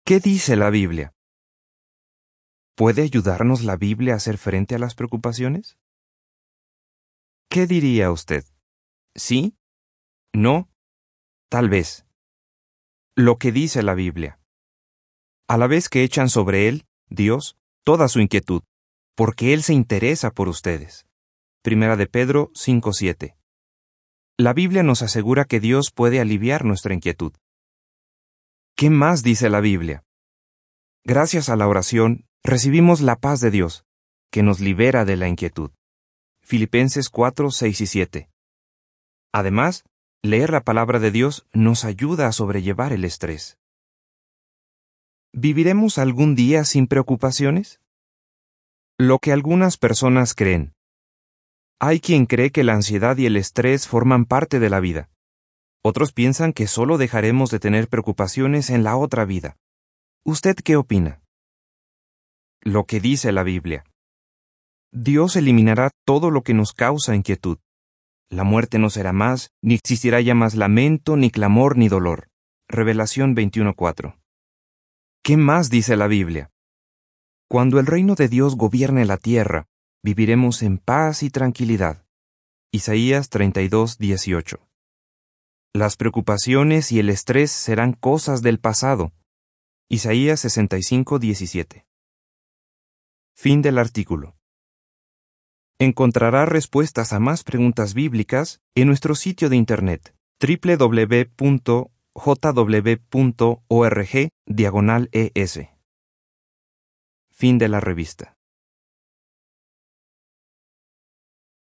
¿Qué dice la Biblia? ¿Puede ayudarnos la Biblia a hacer frente a las preocupaciones? ¿Qué diría usted? ¿Sí? ¿No? Tal vez. Lo que dice la Biblia. A la vez que echan sobre Él, Dios, toda su inquietud, porque Él se interesa por ustedes. Primera de Pedro 5:7. La Biblia nos asegura que Dios puede aliviar nuestra inquietud. ¿Qué más dice la Biblia? Gracias a la oración, recibimos la paz de Dios, que nos libera de la inquietud. Filipenses 4:6 y 7. Además, leer la palabra de Dios nos ayuda a sobrellevar el estrés. ¿Viviremos algún día sin preocupaciones? Lo que algunas personas creen. Hay quien cree que la ansiedad y el estrés forman parte de la vida. Otros piensan que solo dejaremos de tener preocupaciones en la otra vida. ¿Usted qué opina? Lo que dice la Biblia. Dios eliminará todo lo que nos causa inquietud. La muerte no será más, ni existirá ya más lamento, ni clamor, ni dolor. Revelación 21:4. ¿Qué más dice la Biblia? Cuando el reino de Dios gobierne la tierra, viviremos en paz y tranquilidad. Isaías 32:18. Las preocupaciones y el estrés serán cosas del pasado. Isaías 65:17. Fin del artículo. Encontrará respuestas a más preguntas bíblicas en nuestro sitio de internet www.jw.org/es. Fin de la revista.